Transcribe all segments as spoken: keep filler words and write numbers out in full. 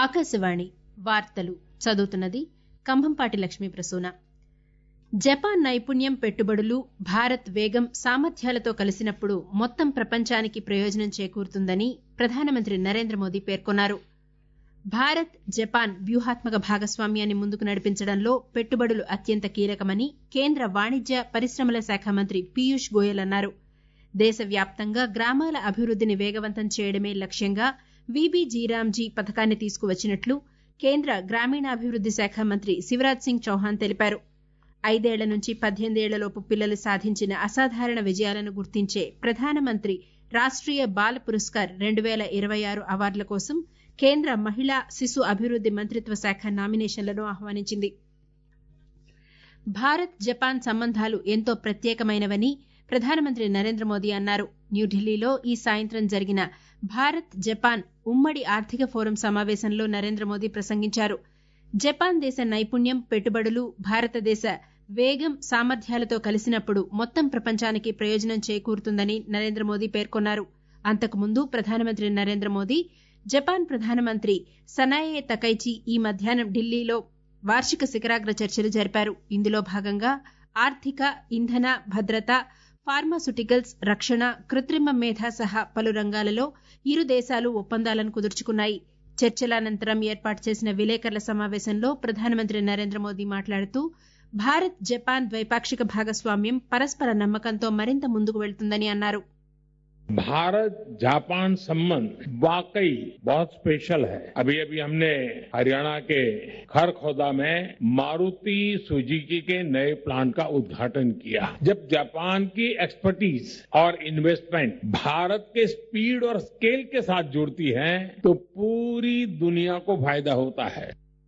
ఆకాశవాణి వార్తలు చదువుతున్నది కంభంపాటి లక్ష్మీ ప్రసూన. జపాన్ నైపుణ్యం, పెట్టుబడులు, భారత్ వేగం, సామర్థ్యాలతో కలిసినప్పుడు మొత్తం ప్రపంచానికి ప్రయోజనం చేకూరుతుందని ప్రధానమంత్రి నరేంద్ర మోదీ పేర్కొన్నారు. భారత్ జపాన్ వ్యూహాత్మక భాగస్వామ్యాన్ని ముందుకు నడిపించడంలో పెట్టుబడులు అత్యంత కీలకమని కేంద్ర వాణిజ్య పరిశ్రమల శాఖ మంత్రి పీయూష్ గోయల్ అన్నారు. దేశవ్యాప్తంగా గ్రామాల అభివృద్దిని వేగవంతం చేయడమే లక్ష్యంగా వీబీజీరామ్జీ పథకాన్ని తీసుకువచ్చినట్లు కేంద్ర గ్రామీణాభివృద్ది శాఖ మంత్రి శివరాజ్ సింగ్ చౌహాన్ తెలిపారు. ఐదేళ్ల నుంచి పద్దెనిమిదేళ్లలోపు పిల్లలు సాధించిన అసాధారణ విజయాలను గుర్తించే ప్రధానమంత్రి రాష్ట్రీయ బాల పురస్కార్ రెండు పేల ఇరవై ఆరు అవార్డుల కోసం కేంద్ర మహిళా శిశు అభివృద్ది మంత్రిత్వ శాఖ నామినేషన్లను ఆహ్వానించింది. భారత్ జపాన్ సంబంధాలు ఎంతో ప్రత్యేకమైనవని ప్రధానమంత్రి నరేంద్ర మోదీ అన్నారు. న్యూఢిల్లీలో ఈ సాయంత్రం జరిగిన భారత్ జపాన్ ఉమ్మడి ఆర్థిక ఫోరం సమావేశంలో నరేంద్ర మోదీ ప్రసంగించారు. జపాన్ దేశ నైపుణ్యం, పెట్టుబడులు భారతదేశ వేగం, సామర్థ్యాలతో కలిసినప్పుడు మొత్తం ప్రపంచానికి ప్రయోజనం చేకూరుతుందని నరేంద్ర మోదీ పేర్కొన్నారు. అంతకుముందు ప్రధానమంత్రి నరేంద్ర మోదీ జపాన్ ప్రధానమంత్రి సనాయే తకైచి ఈ మధ్యాహ్నం ఢిల్లీలో వార్షిక శిఖరాగ్ర చర్చలు జరిపారు. ఇందులో భాగంగా ఆర్థిక, ఇంధన భద్రత, ఫార్మాసుటికల్స్, రక్షణ, కృత్రిమ మేధ సహా పలు రంగాలలో ఇరు దేశాలు ఒప్పందాలను కుదుర్చుకున్నాయి. చర్చల అనంతరం ఏర్పాటు చేసిన విలేకరుల సమావేశంలో ప్రధానమంత్రి నరేంద్ర మోదీ మాట్లాడుతూ భారత్ జపాన్ ద్వైపాక్షిక భాగస్వామ్యం పరస్పర నమ్మకంతో మరింత ముందుకు వెళ్తుందని అన్నారు. भारत जापान संबंध वाकई बहुत स्पेशल है. अभी अभी हमने हरियाणा के खरखौदा में मारुति सुजुकी के नए प्लांट का उद्घाटन किया. जब जापान की एक्सपर्टीज और इन्वेस्टमेंट भारत के स्पीड और स्केल के साथ जुड़ती है तो पूरी दुनिया को फायदा होता है.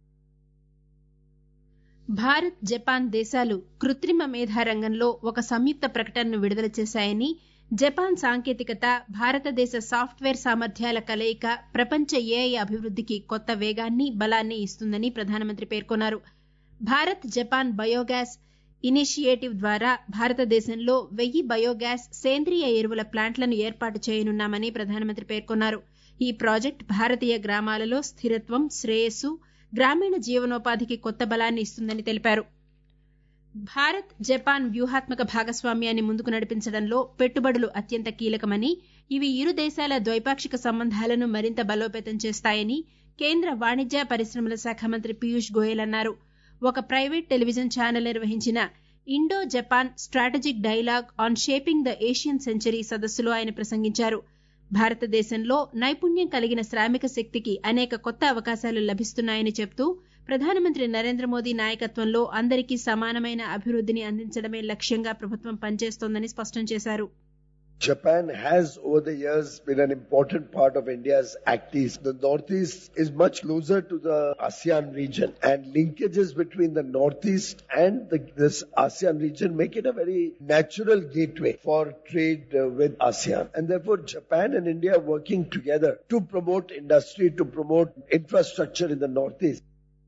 భారత్ జపాన్ దేశాలు కృత్రిమ మేధా రంగంలో ఒక సంయుక్త ప్రకటనను విడుదల చేశాయని, జపాన్ సాంకేతికత, భారతదేశ సాఫ్ట్వేర్ సామర్థ్యాల కలయిక ప్రపంచ ఏఐ అభివృద్దికి కొత్త వేగాన్ని, బలాన్ని ఇస్తుందని ప్రధానమంత్రి పేర్కొన్నారు. భారత్ జపాన్ బయోగ్యాస్ ఇనిషియేటివ్ ద్వారా భారతదేశంలో వెయ్యి బయోగ్యాస్, సేంద్రియ ఎరువుల ప్లాంట్లను ఏర్పాటు చేయనున్నామని ప్రధానమంత్రి పేర్కొన్నారు. ఈ ప్రాజెక్టు భారతీయ గ్రామాలలో స్థిరత్వం, శ్రేయస్సు, గ్రామీణ జీవనోపాధికి కొత్త బలాన్ని ఇస్తుందని తెలిపారు. భారత్ జపాన్ వ్యూహాత్మక భాగస్వామ్యాన్ని ముందుకు నడిపించడంలో పెట్టుబడులు అత్యంత కీలకమని, ఇవి ఇరు దేశాల ద్వైపాక్షిక సంబంధాలను మరింత బలోపేతం చేస్తాయని కేంద్ర వాణిజ్య పరిశ్రమల శాఖ మంత్రి పీయూష్ గోయల్ అన్నారు. ఒక ప్రైవేట్ టెలివిజన్ ఛానల్ నిర్వహించిన Indo Japan strategic dialogue on shaping the Asian century సదస్సులో ఆయన ప్రసంగించారు. భారతదేశంలో నైపుణ్యం కలిగిన శ్రామిక శక్తికి అనేక కొత్త అవకాశాలు లభిస్తున్నాయని చెబుతూ ప్రధానమంత్రి నరేంద్ర మోదీ నాయకత్వంలో అందరికీ సమానమైన అభివృద్దిని అందించడమే లక్ష్యంగా ప్రభుత్వం పనిచేస్తోందని స్పష్టం చేశారు. Japan has over the years been an important part of India's activities. The Northeast is much closer to the ASEAN region, and linkages between the Northeast and the, this ASEAN region make it a very natural gateway for trade uh, with ASEAN. And therefore Japan and India are working together to promote industry, to promote infrastructure in the Northeast.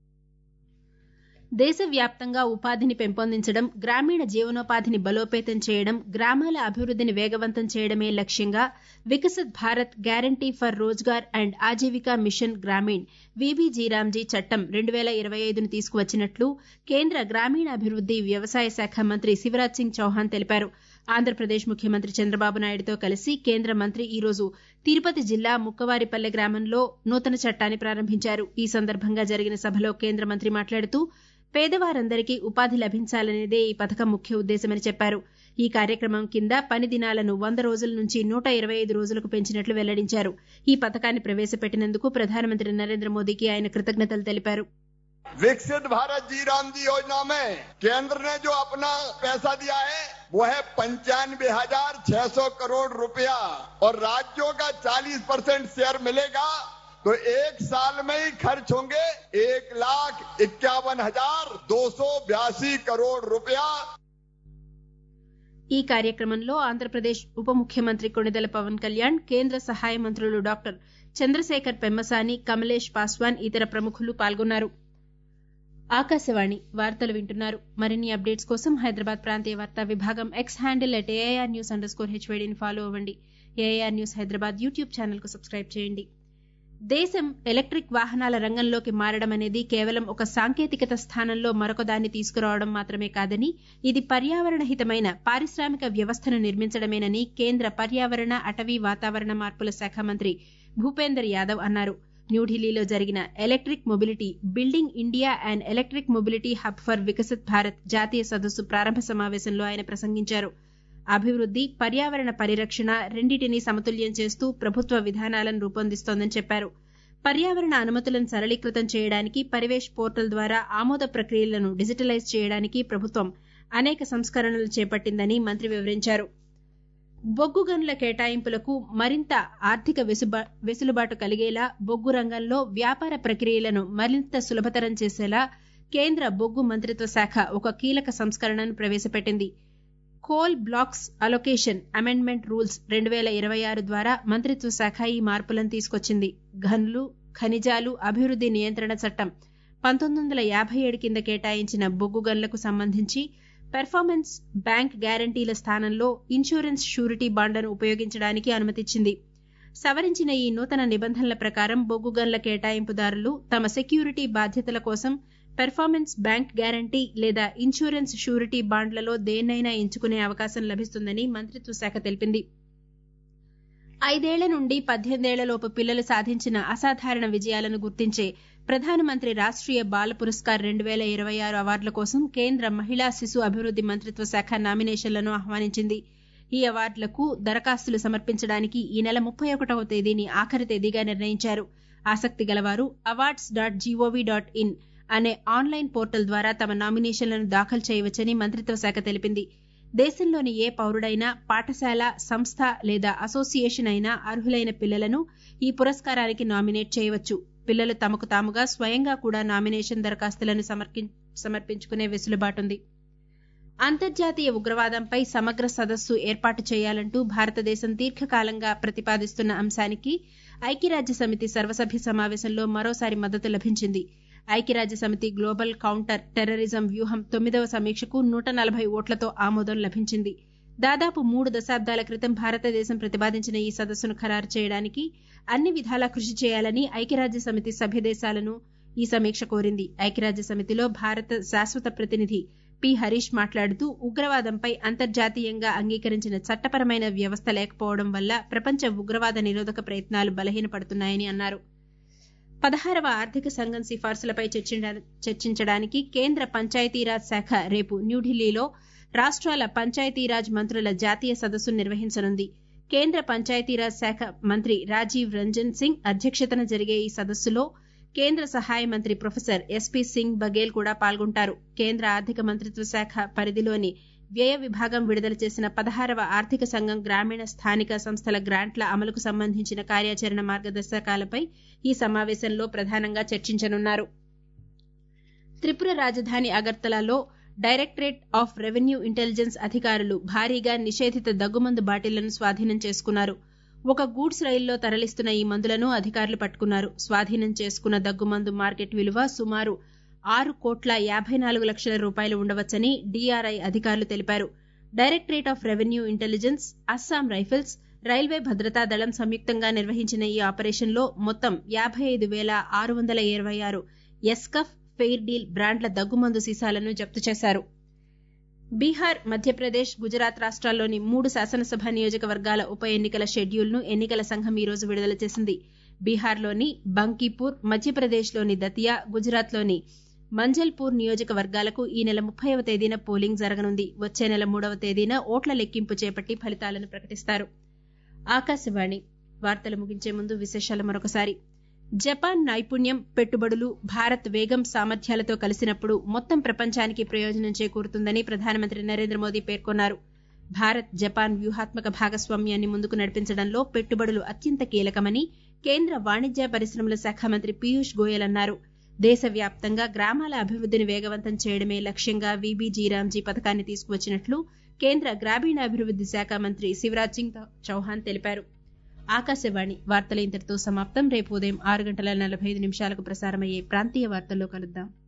దేశవ్యాప్తంగా ఉపాధిని పెంపొందించడం, గ్రామీణ జీవనోపాధిని బలోపేతం చేయడం, గ్రామాల అభివృద్దిని వేగవంతం చేయడమే లక్ష్యంగా Viksit Bharat guarantee for Rozgar and Ajeevika mission Grameen VB G RAM G చట్టం రెండు పేల ఇరవై ఐదును తీసుకువచ్చినట్లు కేంద్ర గ్రామీణాభివృద్ది వ్యవసాయ శాఖ మంత్రి శివరాజ్ సింగ్ చౌహాన్ తెలిపారు. ఆంధ్రప్రదేశ్ ముఖ్యమంత్రి చంద్రబాబు నాయుడుతో కలిసి కేంద్ర మంత్రి ఈ రోజు తిరుపతి జిల్లా ముక్కవారిపల్లె గ్రామంలో నూతన చట్టాన్ని ప్రారంభించారు. ఈ సందర్భంగా జరిగిన సభలో కేంద్ర మంత్రి మాట్లాడుతూ పేదవారందరికీ ఉపాధి లభించాలనేదే ఈ పథకం ముఖ్య ఉద్దేశమని చెప్పారు. ఈ కార్యక్రమం కింద పని దినాలను వంద రోజుల నుంచి నూట ఇరవై ఐదు రోజులకు పెంచినట్లు వెల్లడించారు. ఈ పథకాన్ని ప్రవేశపెట్టినందుకు ప్రధానమంత్రి నరేంద్ర మోదీకి ఆయన కృతజ్ఞతలు తెలిపారు. विकसित भारत जी राम जी योजना में केंद्र ने जो अपना पैसा दिया है वो है पंचानवे हजार छह सौ करोड़ रुपया और राज्यों का चालीस परसेंट शेयर मिलेगा तो एक साल में ही खर्च होंगे एक लाख इक्यावन हजार दो सौ बयासी करोड़ रुपया. ఈ కార్యక్రమంలో ఆంధ్రప్రదేశ్ ఉప ముఖ్యమంత్రి కొణిదెల పవన్ కళ్యాణ్, కేంద్ర సహాయ మంత్రులు డాక్టర్ చంద్రశేఖర్ పెమ్మసాని, కమలేష్ పాస్వాన్, ఇతర ప్రముఖులు పాల్గొన్నారు. ఆకాశవాణి వార్తలు వింటున్నారు. మరిన్ని అప్డేట్స్ కోసం హైదరాబాద్ ప్రాంతీయ వార్తా విభాగం X handle at AIR news under score హెచ్వైడీని ఫాలో అవ్వండి. AIR news Hyderabad YouTube channel కు సబ్స్క్రైబ్ చేయండి. దేశం ఎలక్ట్రిక్ వాహనాల రంగంలోకి మారడం అనేది కేవలం ఒక సాంకేతికత స్థానంలో మరొకదాన్ని తీసుకురావడం మాత్రమే కాదని ఇది పర్యావరణ హితమైన పారిశ్రామిక వ్యవస్థను నిర్మించడమేనని కేంద్ర పర్యావరణ అటవీ వాతావరణ మార్పుల శాఖ మంత్రి భూపేందర్ యాదవ్ అన్నారు. న్యూఢిల్లీలో జరిగిన electric mobility building India and electric mobility hub for Viksit Bharat జాతీయ సదస్సు ప్రారంభ సమావేశంలో ఆయన ప్రసంగించారు. అభివృద్ది, పర్యావరణ పరిరక్షణ రెండింటినీ సమతుల్యం చేస్తూ ప్రభుత్వ విధానాలను రూపొందిస్తోందని చెప్పారు. పర్యావరణ అనుమతులను సరళీకృతం చేయడానికి పరివేష్ పోర్టల్ ద్వారా ఆమోద ప్రక్రియలను డిజిటలైజ్ చేయడానికి ప్రభుత్వం అనేక సంస్కరణలు చేపట్టిందని మంత్రి వివరించారు. బొగ్గు గనుల కేటాయింపులకు మరింత ఆర్థిక వెసులుబాటు కలిగేలా బొగ్గు రంగంలో వ్యాపార ప్రక్రియలను మరింత సులభతరం చేసేలా కేంద్ర బొగ్గు మంత్రిత్వ శాఖ ఒక కీలక సంస్కరణను ప్రవేశపెట్టింది. Coal blocks allocation amendment rules రెండు వేల ఇరవై ఆరు ద్వారా మంత్రిత్వ శాఖ ఈ మార్పులను తీసుకొచ్చింది. గనులు, ఖనిజాలు అభివృద్ది నియంత్రణ చట్టం పంతొమ్మిది వందల యాభై ఏడు కింద కేటాయించిన బొగ్గు గనులకు సంబంధించి పెర్ఫార్మెన్స్ బ్యాంక్ గ్యారంటీల స్థానంలో ఇన్సూరెన్స్ షూరిటీ బాండ్లను ఉపయోగించడానికి అనుమతిచ్చింది. సవరించిన ఈ నూతన నిబంధనల ప్రకారం బొగ్గు గనుల కేటాయింపుదారులు తమ సెక్యూరిటీ బాధ్యతల కోసం పెర్ఫార్మెన్స్ బ్యాంక్ గ్యారంటీ లేదా ఇన్సూరెన్స్ షూరిటీ బాండ్లలో దేన్నైనా ఎంచుకునే అవకాశం లభిస్తుందని మంత్రిత్వ శాఖ తెలిపింది. ఐదేళ్ల నుండి పద్దెనిమిదేళ్లలోపు పిల్లలు సాధించిన అసాధారణ విజయాలను గుర్తించే ప్రధానమంత్రి రాష్ట్రీయ బాల పురస్కార్ రెండు వేల ఇరవై ఆరు అవార్డుల కోసం కేంద్ర మహిళా శిశు అభివృద్ది మంత్రిత్వ శాఖ నామినేషన్లను ఆహ్వానించింది. ఈ అవార్డులకు దరఖాస్తులు సమర్పించడానికి ఈ నెల ముప్పై ఒకటవ తేదీని ఆఖరి తేదీగా నిర్ణయించారు. ఆసక్తి గలవారు awards dot gov dot in అనే ఆన్లైన్ పోర్టల్ ద్వారా తమ నామినేషన్లను దాఖలు చేయవచ్చని మంత్రిత్వ శాఖ తెలిపింది. దేశంలోని ఏ పౌరుడైనా, పాఠశాల, సంస్థ లేదా అసోసియేషన్ అయినా అర్హులైన పిల్లలను ఈ పురస్కారానికి నామినేట్ చేయవచ్చు. పిల్లలు తమకు తాముగా స్వయంగా కూడా నామినేషన్ దరఖాస్తులను సమర్పించుకునే వెసులుబాటుంది. అంతర్జాతీయ ఉగ్రవాదంపై సమగ్ర సదస్సు ఏర్పాటు చేయాలంటూ భారతదేశం దీర్ఘకాలంగా ప్రతిపాదిస్తున్న అంశానికి ఐక్యరాజ్య సమితి సర్వసభ్య సమావేశంలో మరోసారి మద్దతు లభించింది. ఐక్యరాజ్య సమితి గ్లోబల్ కౌంటర్ టెర్రరిజం వ్యూహం తొమ్మిదవ సమీక్షకు నూట నలభై ఓట్లతో ఆమోదం లభించింది. దాదాపు మూడు దశాబ్దాల క్రితం భారతదేశం ప్రతిపాదించిన ఈ సదస్సును ఖరారు చేయడానికి అన్ని విధాలా కృషి చేయాలని ఐక్యరాజ్య సమితి సభ్య దేశాలను ఈ సమీక్ష కోరింది. ఐక్యరాజ్య సమితిలో భారత శాశ్వత ప్రతినిధి పి హరీష్ మాట్లాడుతూ ఉగ్రవాదంపై అంతర్జాతీయంగా అంగీకరించిన చట్టపరమైన వ్యవస్థ లేకపోవడం వల్ల ప్రపంచ ఉగ్రవాద నిరోధక ప్రయత్నాలు బలహీనపడుతున్నాయని అన్నారు. పదహారవ ఆర్థిక సంఘం సిఫార్సులపై చర్చించడానికి కేంద్ర పంచాయతీరాజ్ శాఖ రేపు న్యూఢిల్లీలో రాష్ట్రాల పంచాయతీరాజ్ మంత్రుల జాతీయ సదస్సు నిర్వహించనుంది. కేంద్ర పంచాయతీరాజ్ శాఖ మంత్రి రాజీవ్ రంజన్ సింగ్ అధ్యక్షతన జరిగే ఈ సదస్సులో కేంద్ర సహాయ మంత్రి ప్రొఫెసర్ ఎస్పీ సింగ్ బఘేల్ కూడా పాల్గొంటారు. కేంద్ర ఆర్థిక మంత్రిత్వ శాఖ పరిధిలోని వ్యయ విభాగం విడుదల చేసిన పదహారవ ఆర్థిక సంఘం గ్రామీణ స్థానిక సంస్థల గ్రాంట్ల అమలుకు సంబంధించిన కార్యాచరణ మార్గదర్శకాలపై ఈ సమావేశంలో ప్రధానంగా చర్చించనున్నారు. త్రిపుర రాజధాని అగర్తలాలో డైరెక్టరేట్ ఆఫ్ రెవెన్యూ ఇంటెలిజెన్స్ అధికారులు భారీగా నిషేధిత దగ్గుమందు బాటిళ్లను స్వాధీనం చేసుకున్నారు. ఒక గూడ్స్ రైల్లో తరలిస్తున్న ఈ మందులను అధికారులు పట్టుకున్నారు. స్వాధీనం చేసుకున్న దగ్గుమందు మార్కెట్ విలువ సుమారు ఆరు కోట్ల యాభై నాలుగు లక్షల రూపాయలు ఉండవచ్చని డీఆర్ఐ అధికారులు తెలిపారు. Directorate of Revenue Intelligence, Assam Rifles, railway భద్రతా దళం సంయుక్తంగా నిర్వహించిన ఈ ఆపరేషన్లో మొత్తం యాభై ఐదు వేల ఆరు వందల ఇరవై ఆరు ఎస్కఫ్, ఫెయిర్ డీల్ బ్రాండ్ల దగ్గుమందు సీసాలను జప్తు చేశారు. బీహార్, మధ్యప్రదేశ్, గుజరాత్ రాష్ట్రాల్లోని మూడు శాసనసభ నియోజకవర్గాల ఉప ఎన్నికల షెడ్యూల్ను ఎన్నికల సంఘం ఈ రోజు విడుదల చేసింది. బీహార్లోని బంకీపూర్, మధ్యప్రదేశ్లోని దతియా, గుజరాత్లోని మంజల్పూర్ నియోజకవర్గాలకు ఈ నెల ముప్పైవ తేదీన పోలింగ్ జరగనుంది. వచ్చే నెల మూడవ తేదీన ఓట్ల లెక్కింపు చేపట్టి ఫలితాలను ప్రకటిస్తారు. ఆకాశవాణి వార్తలు ముగించే ముందు విశేషాలు మరొకసారి. జపాన్ నైపుణ్యం, పెట్టుబడులు, భారత్ వేగం, సామర్థ్యాలతో కలిసినప్పుడు మొత్తం ప్రపంచానికి ప్రయోజనం చేకూరుతుందని ప్రధానమంత్రి నరేంద్ర మోదీ పేర్కొన్నారు. భారత్ జపాన్ వ్యూహాత్మక భాగస్వామ్యాన్ని ముందుకు నడిపించడంలో పెట్టుబడులు అత్యంత కీలకమని కేంద్ర వాణిజ్య పరిశ్రమల శాఖ మంత్రి పీయూష్ గోయల్ అన్నారు. దేశవ్యాప్తంగా గ్రామాల అభివృద్దిని వేగవంతం చేయడమే లక్ష్యంగా వీబీజీ రామ్జీ పథకాన్ని తీసుకువచ్చినట్లు కేంద్ర గ్రామీణాభివృద్ది శాఖ మంత్రి శివరాజ్ సింగ్ చౌహాన్ తెలిపారు. ఆకాశవాణి వార్తలు ఇంతటితో సమాప్తం. రేపు ఉదయం ఆరు గంటల నలభై ఐదు నిమిషాలకు ప్రసారమయ్యే ప్రాంతీయ వార్తల్లో కలుద్దాం.